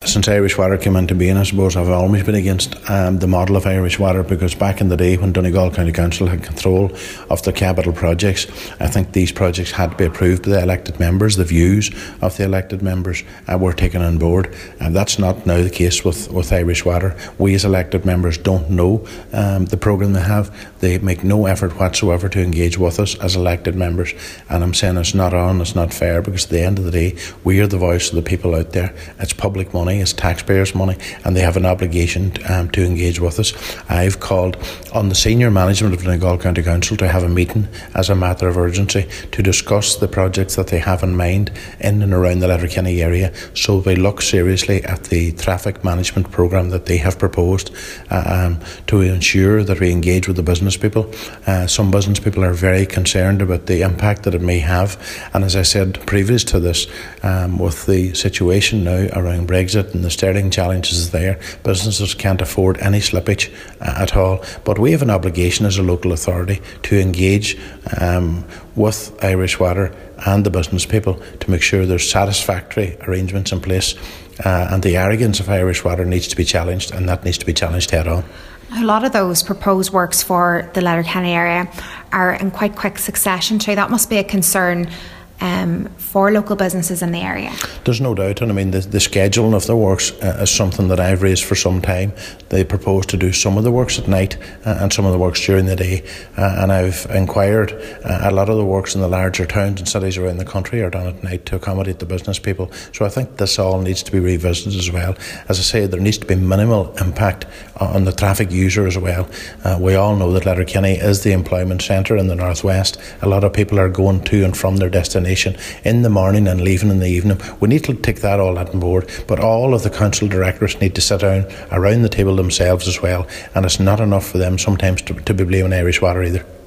since Irish Water came into being, I suppose I've always been against the model of Irish Water, because back in the day when Donegal County Council had control of the capital projects, I think these projects had to be approved by the elected members. The views of the elected members were taken on board, and that's not now the case with Irish Water. We as elected members don't know the programme they have. They make no effort whatsoever to engage with us as elected members, and I'm saying it's not on, it's not fair, because at the end of the day we are the voice of the people out there. It's public money, it's taxpayers' money, and they have an obligation to engage with us. I've called on the senior management of Donegal County Council to have a meeting as a matter of urgency to discuss the projects that they have in mind in and around the Letterkenny area, so they look seriously at the traffic management programme that they have proposed to ensure that we engage with the business people. Some business people are very concerned about the impact that it may have, and as I said previous to this, with the situation now around Brexit and the sterling challenges there, businesses can't afford any slippage at all. But we have an obligation as a local authority to engage with Irish Water and the business people to make sure there's satisfactory arrangements in place, and the arrogance of Irish Water needs to be challenged, and that needs to be challenged head on. A lot of those proposed works for the Letterkenny area are in quite quick succession too. That must be a concern for local businesses in the area. There's no doubt, and I mean the scheduling of the works is something that I've raised for some time. They propose to do some of the works at night and some of the works during the day, and I've inquired. A lot of the works in the larger towns and cities around the country are done at night to accommodate the business people, so I think this all needs to be revisited as well. As I say, there needs to be minimal impact on the traffic user as well. We all know that Letterkenny is the employment centre in the northwest. A lot of people are going to and from their destination in the morning and leaving in the evening. We need to take that all on board, but all of the council directors need to sit down around the table themselves as well, and it's not enough for them sometimes to be blaming Irish Water either.